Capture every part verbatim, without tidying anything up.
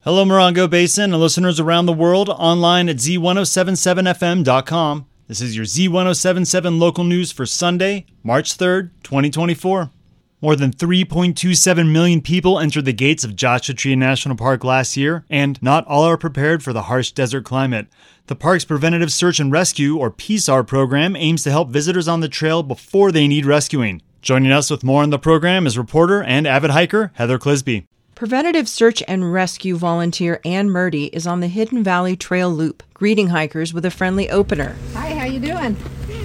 Hello, Morongo Basin and listeners around the world online at Z ten seventy-seven F M dot com. This is your Z ten seventy-seven local news for Sunday, March third, twenty twenty-four. More than three point two seven million people entered the gates of Joshua Tree National Park last year, and not all are prepared for the harsh desert climate. The park's Preventative Search and Rescue, or P S A R program, aims to help visitors on the trail before they need rescuing. Joining us with more on the program is reporter and avid hiker Heather Clisby. Preventative Search and Rescue volunteer Ann Murdy is on the Hidden Valley Trail Loop, greeting hikers with a friendly opener. Hi, how you doing?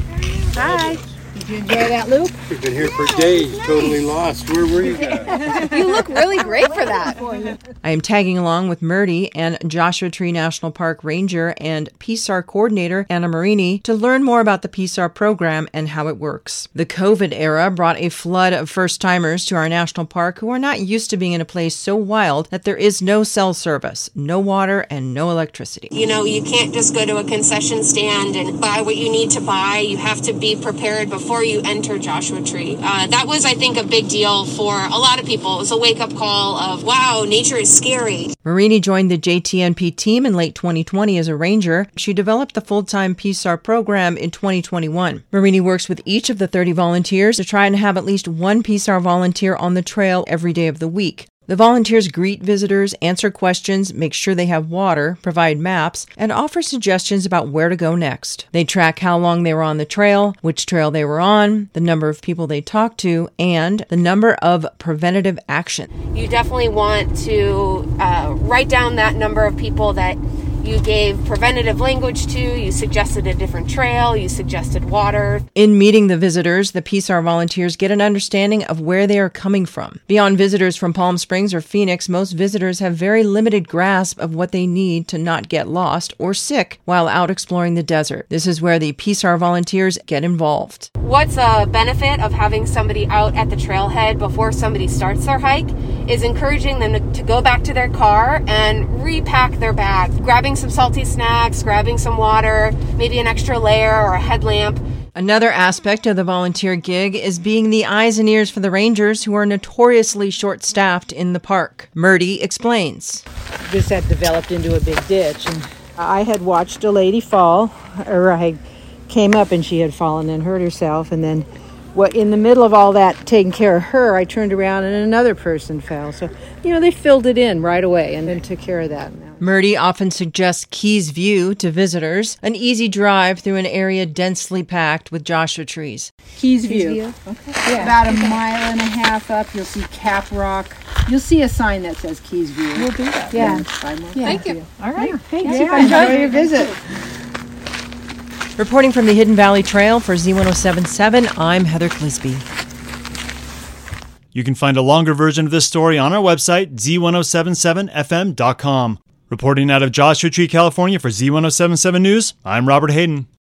Hi. Did you enjoy that loop? We've been here for days, totally lost. Where were you guys? You look really great for that. I am tagging along with Murdy and Joshua Tree National Park Ranger and P S A R Coordinator Anna Marini to learn more about the P S A R program and how it works. The COVID era brought a flood of first-timers to our national park who are not used to being in a place so wild that there is no cell service, no water, and no electricity. You know, you can't just go to a concession stand and buy what you need to buy. You have to be prepared before you enter Joshua Tree. Uh, that was, I think, a big deal for a lot of people. It was a wake-up call of, wow, nature is scary. Marini joined the J T N P team in late twenty twenty as a ranger. She developed the full-time P S A R program in twenty twenty-one. Marini works with each of the thirty volunteers to try and have at least one P S A R volunteer on the trail every day of the week. The volunteers greet visitors, answer questions, make sure they have water, provide maps, and offer suggestions about where to go next. They track how long they were on the trail, which trail they were on, the number of people they talked to, and the number of preventative action. You definitely want to uh, write down that number of people that you gave preventative language to, you suggested a different trail, you suggested water. In meeting the visitors, the P S A R volunteers get an understanding of where they are coming from. Beyond visitors from Palm Springs or Phoenix, most visitors have very limited grasp of what they need to not get lost or sick while out exploring the desert. This is where the P S A R volunteers get involved. What's a benefit of having somebody out at the trailhead before somebody starts their hike is encouraging them to, to go back to their car and repack their bag, grabbing some salty snacks, grabbing some water, maybe an extra layer or a headlamp. Another aspect of the volunteer gig is being the eyes and ears for the rangers who are notoriously short-staffed in the park. Murdy explains. This had developed into a big ditch, and I had watched a lady fall, or I came up and she had fallen and hurt herself, and then what, in the middle of all that taking care of her, I turned around and another person fell. So, you know, they filled it in right away and then took care of that. Murdy often suggests Keys View to visitors, an easy drive through an area densely packed with Joshua trees. Keys View. Keys View. Okay. Yeah. About a mile and a half up, you'll see Cap Rock. You'll see a sign that says Keys View. We'll do that. Yeah. yeah. Thank you. you. All right. Yeah. Thanks. Yeah. Enjoy your visit. Reporting from the Hidden Valley Trail for Z ten seventy-seven, I'm Heather Clisby. You can find a longer version of this story on our website, Z ten seventy-seven F M dot com. Reporting out of Joshua Tree, California for Z ten seventy-seven News, I'm Robert Hayden.